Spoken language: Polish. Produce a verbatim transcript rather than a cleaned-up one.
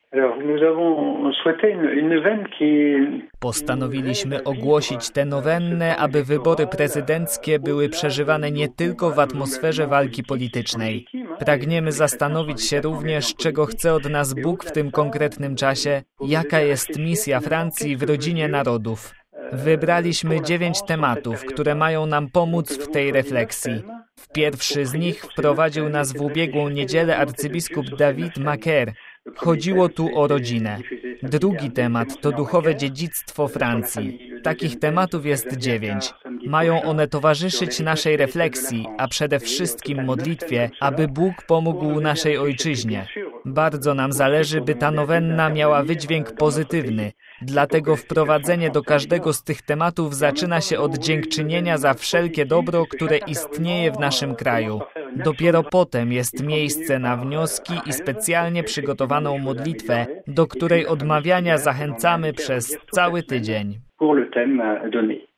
Postanowiliśmy ogłosić tę nowennę, aby wybory prezydenckie były przeżywane nie tylko w atmosferze walki politycznej. Pragniemy zastanowić się również, czego chce od nas Bóg w tym konkretnym czasie, jaka jest misja Francji w rodzinie narodów. Wybraliśmy dziewięć tematów, które mają nam pomóc w tej refleksji. W pierwszy z nich wprowadził nas w ubiegłą niedzielę arcybiskup David Macaire. Chodziło tu o rodzinę. Drugi temat to duchowe dziedzictwo Francji. Takich tematów jest dziewięć. Mają one towarzyszyć naszej refleksji, a przede wszystkim modlitwie, aby Bóg pomógł naszej ojczyźnie. Bardzo nam zależy, by ta nowenna miała wydźwięk pozytywny. Dlatego wprowadzenie do każdego z tych tematów zaczyna się od dziękczynienia za wszelkie dobro, które istnieje w naszym kraju. Dopiero potem jest miejsce na wnioski i specjalnie przygotowaną modlitwę, do której odmawiania zachęcamy przez cały tydzień.